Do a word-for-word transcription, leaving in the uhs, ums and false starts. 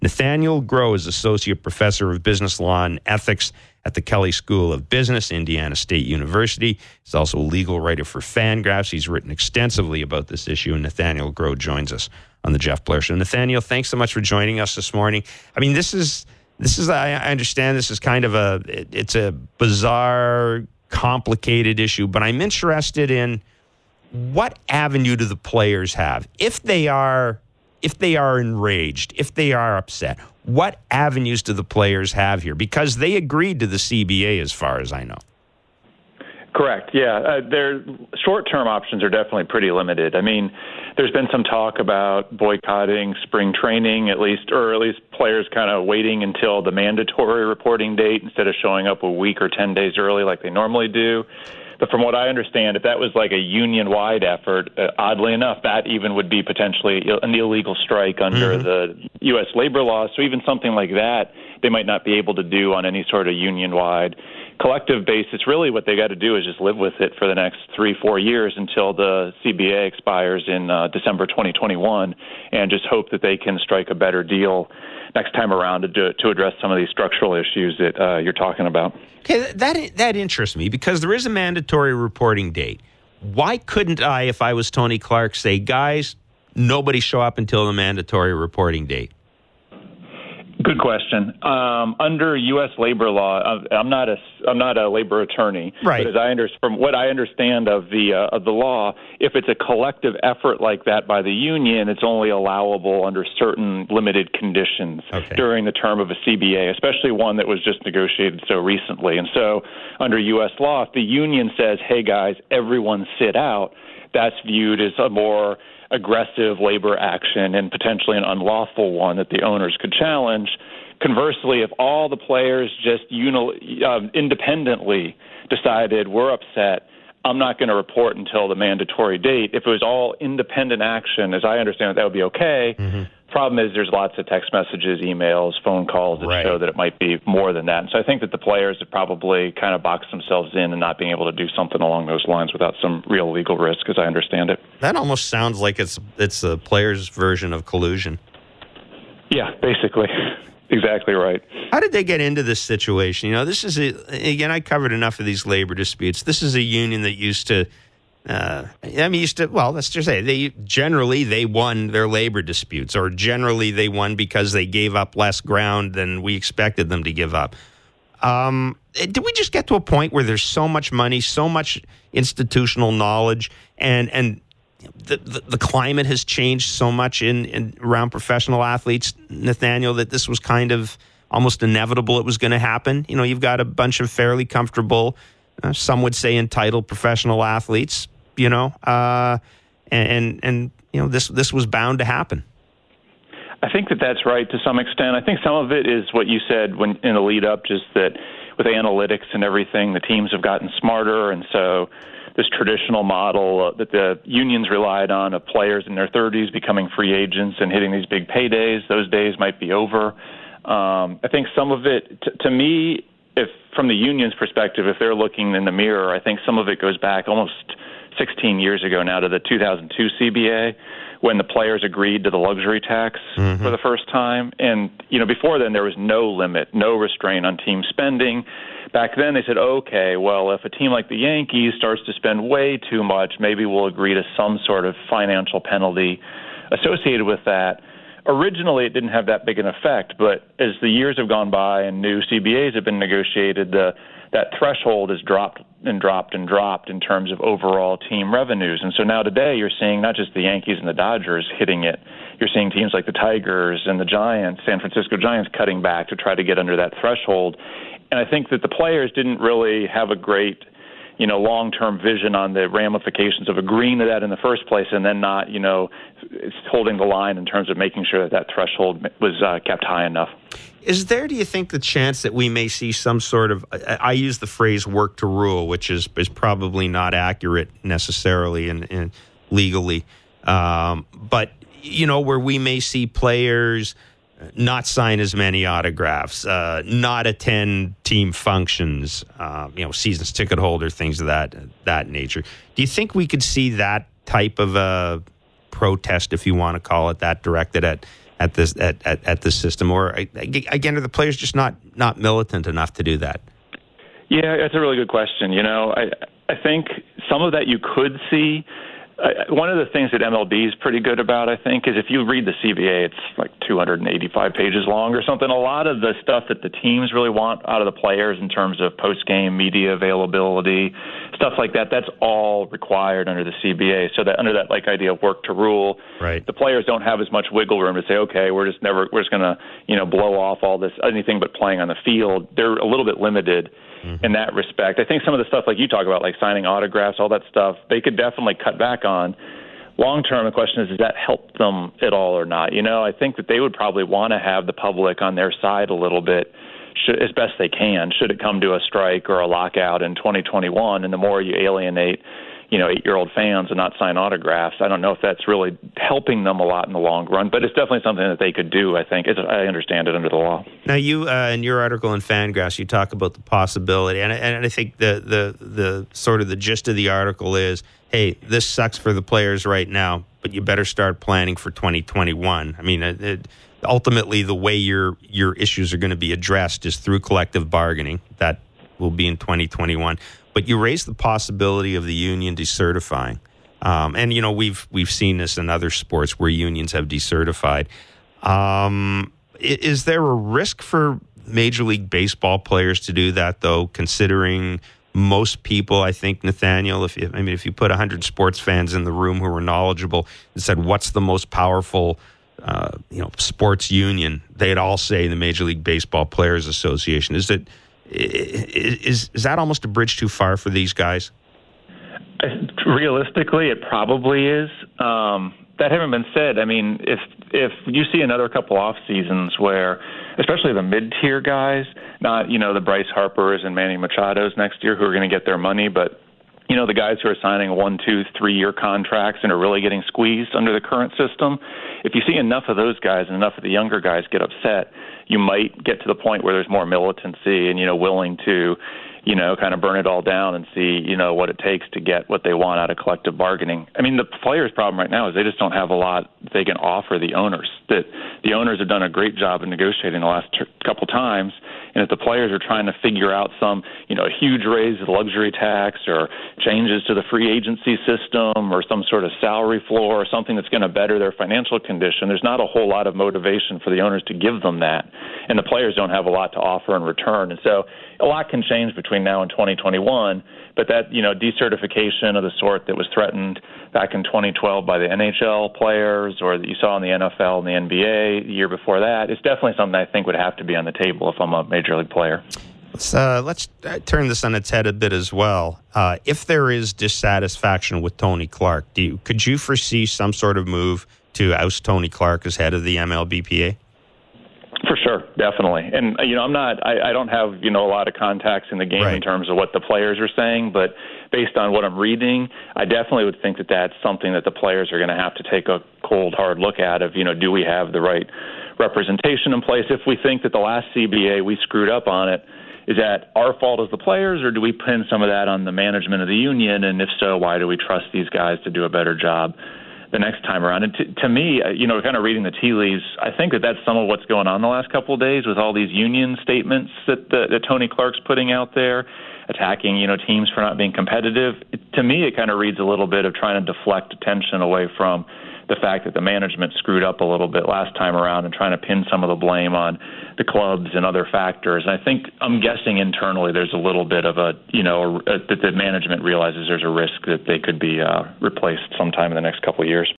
Nathaniel Groh is Associate Professor of Business Law and Ethics at the Kelley School of Business, Indiana State University. He's also a legal writer for Fangraphs. He's written extensively about this issue, and Nathaniel Groh joins us on the Jeff Blair Show. Nathaniel, thanks so much for joining us this morning. I mean, this is, this is I understand this is kind of a, it, it's a bizarre, complicated issue, but I'm interested in what avenue do the players have? If they are if they are enraged, if they are upset, what avenues do the players have here? Because they agreed to the C B A as far as I know. Correct. Yeah. Uh, their short-term options are definitely pretty limited. I mean, there's been some talk about boycotting spring training, at least, or at least players kind of waiting until the mandatory reporting date instead of showing up a week or ten days early like they normally do. But from what I understand, if that was like a union-wide effort, uh, oddly enough, that even would be potentially an illegal strike under mm-hmm. the U S labor laws. So even something like that, they might not be able to do on any sort of union-wide collective basis. Really what they got to do is just live with it for the next three, four years until the C B A expires in uh, December twenty twenty-one, and just hope that they can strike a better deal next time around to, do, to address some of these structural issues that uh, you're talking about. Okay, that that interests me because there is a mandatory reporting date. Why couldn't I, if I was Tony Clark, say, guys, nobody show up until the mandatory reporting date? Good question. Um, under U S labor law, I'm not a I'm not a labor attorney, right. But as I under, from what I understand of the uh, of the law, if it's a collective effort like that by the union, it's only allowable under certain limited conditions okay. during the term of a C B A, especially one that was just negotiated so recently. And so, under U S law, if the union says, "Hey guys, everyone sit out," that's viewed as a more aggressive labor action and potentially an unlawful one that the owners could challenge. Conversely, if all the players just uni- uh, independently decided we're upset, I'm not going to report until the mandatory date. If it was all independent action, as I understand it, that would be okay. Mm-hmm. Problem is there's lots of text messages, emails, phone calls that right. show that it might be more than that. And so I think that the players have probably kind of boxed themselves in and not being able to do something along those lines without some real legal risk, as I understand it. That almost sounds like it's it's a player's version of collusion. Yeah, basically. Exactly right. How did they get into this situation? You know, this is, a, again, I covered enough of these labor disputes. This is a union that used to, uh, I mean, used to, well, let's just say, they generally they won their labor disputes, or generally they won because they gave up less ground than we expected them to give up. Um, did we just get to a point where there's so much money, so much institutional knowledge, and and The, the the climate has changed so much in, in around professional athletes, Nathaniel, that this was kind of almost inevitable it was going to happen? You know, you've got a bunch of fairly comfortable, uh, some would say entitled professional athletes, you know, uh, and, and, and, you know, this this was bound to happen. I think that that's right to some extent. I think some of it is what you said when in the lead up, just that with analytics and everything, the teams have gotten smarter, and so this traditional model uh, that the unions relied on of players in their thirties becoming free agents and hitting these big paydays, those days might be over. Um, I think some of it, t- to me, if from the union's perspective, if they're looking in the mirror, I think some of it goes back almost sixteen years ago now to the two thousand two C B A, when the players agreed to the luxury tax mm-hmm. for the first time. And, you know, before then there was no limit, no restraint on team spending. Back then they said, okay, well, if a team like the Yankees starts to spend way too much, maybe we'll agree to some sort of financial penalty associated with that. Originally, it didn't have that big an effect, but as the years have gone by and new C B As have been negotiated, the, that threshold has dropped and dropped and dropped in terms of overall team revenues. And so now today you're seeing not just the Yankees and the Dodgers hitting it, you're seeing teams like the Tigers and the Giants, San Francisco Giants, cutting back to try to get under that threshold. And I think that the players didn't really have a great, you know, long-term vision on the ramifications of agreeing to that in the first place and then not, you know, holding the line in terms of making sure that that threshold was uh, kept high enough. Is there, do you think, the chance that we may see some sort of, I, I use the phrase work to rule, which is, is probably not accurate necessarily and in, in legally, um, but, you know, where we may see players not sign as many autographs, uh, not attend team functions, uh, you know, seasons ticket holder, things of that that nature. Do you think we could see that type of a protest, if you want to call it that, directed at at this at, at, at this system, or again, are the players just not not militant enough to do that? Yeah, that's a really good question. You know, I I think some of that you could see. Uh, one of the things that M L B is pretty good about, I think, is if you read the C B A, it's like two hundred eighty-five pages long or something. A lot of the stuff that the teams really want out of the players in terms of post-game media availability, stuff like that, that's all required under the C B A. So that under that like idea of work to rule, right, the players don't have as much wiggle room to say, okay, we're just never, we're just going to, you know, blow off all this, anything but playing on the field. They're a little bit limited mm-hmm. in that respect. I think some of the stuff like you talk about, like signing autographs, all that stuff, they could definitely cut back on. Long term, the question is, does that help them at all or not? You know, I think that they would probably want to have the public on their side a little bit, should, as best they can, should it come to a strike or a lockout in twenty twenty-one. And the more you alienate, you know, eight-year-old fans and not sign autographs, I don't know if that's really helping them a lot in the long run, but it's definitely something that they could do, I think, as I understand it, under the law. Now, you, uh, in your article in Fangraphs, you talk about the possibility, and, and I think the, the, the sort of the gist of the article is, hey, this sucks for the players right now, but you better start planning for twenty twenty-one. I mean, it, it, ultimately, the way your your issues are going to be addressed is through collective bargaining. That will be in twenty twenty-one. But you raise the possibility of the union decertifying. Um, and, you know, we've we've seen this in other sports where unions have decertified. Um, is there a risk for Major League Baseball players to do that, though, considering most people, I think, Nathaniel, if you, I mean, if you put one hundred sports fans in the room who are knowledgeable and said, what's the most powerful uh, you know, sports union, they'd all say the Major League Baseball Players Association. Is it is is that almost a bridge too far for these guys? Realistically, it probably is. Um, that having been said, I mean, if if you see another couple off seasons where, especially the mid-tier guys, not, you know, the Bryce Harpers and Manny Machados next year who are going to get their money, but, you know, the guys who are signing one, two, three-year contracts and are really getting squeezed under the current system, if you see enough of those guys and enough of the younger guys get upset, you might get to the point where there's more militancy and, you know, willing to, you know, kind of burn it all down and see, you know, what it takes to get what they want out of collective bargaining. I mean, the players' problem right now is they just don't have a lot they can offer the owners. That the owners have done a great job in negotiating the last t- couple times, and if the players are trying to figure out some, you know, a huge raise of the luxury tax or changes to the free agency system or some sort of salary floor or something that's going to better their financial condition, there's not a whole lot of motivation for the owners to give them that, and the players don't have a lot to offer in return. And so a lot can change between now and twenty twenty-one, but that, you know, decertification of the sort that was threatened back in twenty twelve by the N H L players or that you saw in the N F L and the N B A the year before that, is definitely something I think would have to be on the table if I'm a major league player. Let's, uh, let's turn this on its head a bit as well. Uh, if there is dissatisfaction with Tony Clark, do you, could you foresee some sort of move to oust Tony Clark as head of the M L B P A? For sure, definitely. And, you know, I'm not, I, I don't have, you know, a lot of contacts in the game right. in terms of what the players are saying, but based on what I'm reading, I definitely would think that that's something that the players are going to have to take a cold, hard look at of, you know, do we have the right representation in place? If we think that the last C B A, we screwed up on it, is that our fault as the players, or do we pin some of that on the management of the union? And if so, why do we trust these guys to do a better job the next time around? And to, to me, you know, kind of reading the tea leaves, I think that that's some of what's going on the last couple of days with all these union statements that, the, that Tony Clark's putting out there, attacking, you know, teams for not being competitive. It, to me, it kind of reads a little bit of trying to deflect attention away from the fact that the management screwed up a little bit last time around and trying to pin some of the blame on the clubs and other factors. And I think, I'm guessing internally there's a little bit of a, you know, a, that the management realizes there's a risk that they could be uh, replaced sometime in the next couple of years.